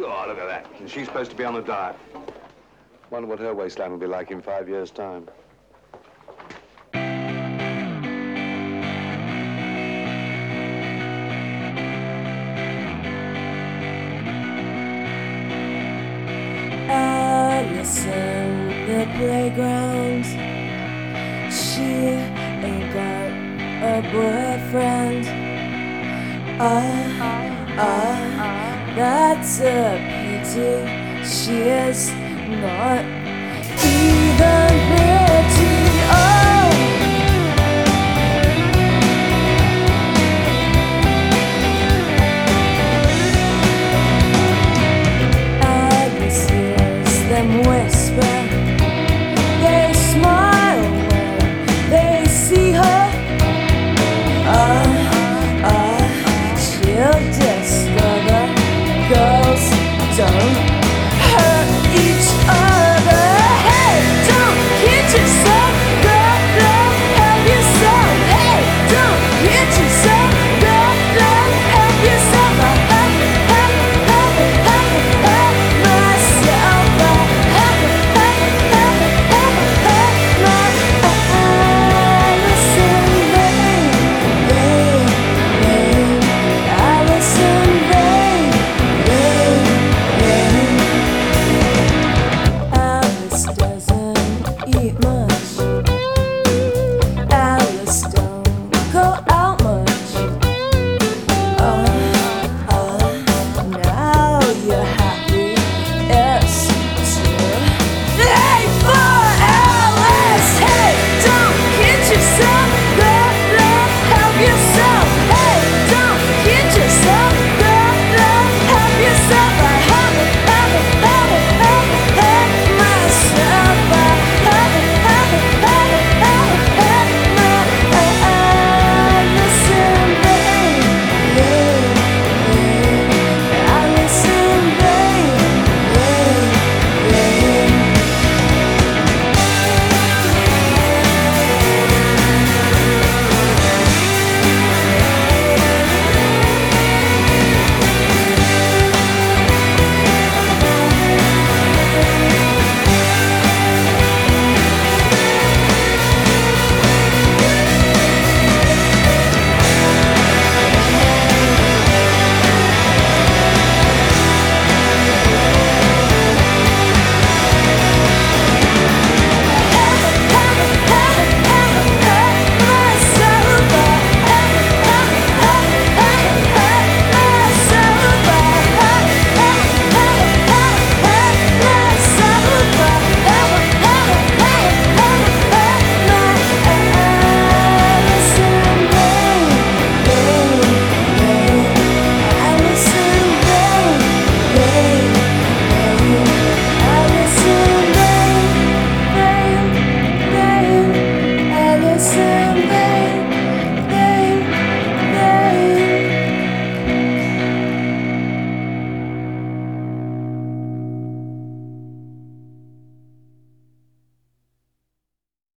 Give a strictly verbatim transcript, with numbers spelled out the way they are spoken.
Oh, look at that. And she's supposed to be on the diet. Wonder what her waistline will be like in five years' time. Alice in the playground. She ain't got a boyfriend. Ah, ah, that's a pity. She is not even pretty. Oh, Alice hears them whisper. They smile when they see her. Ah, ah, she'll discover girls don't